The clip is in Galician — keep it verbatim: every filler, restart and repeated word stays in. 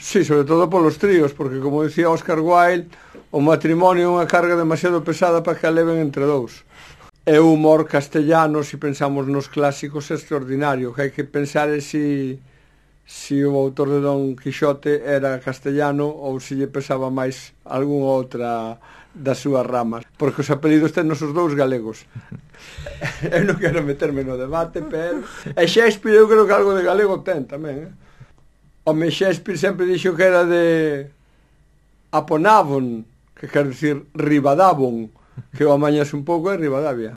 Sí, sobre todo polos tríos, porque como dicía Oscar Wilde, o matrimonio é unha carga demasiado pesada para que a leven entre dous. E o humor castellano, se pensamos nos clásicos, é extraordinario, que hai que pensar é si, si o autor de Don Quixote era castellano ou se lle pesaba máis algunha outra das súas ramas, porque os apelidos ten os dous galegos. Eu non quero meterme no debate, pero... E Shakespeare eu creo que algo de galego ten tamén, eh? Home, Shakespeare sempre dixo que era de Aponavon, que quer dicir Ribadavon, que o amañas un pouco é Ribadavia.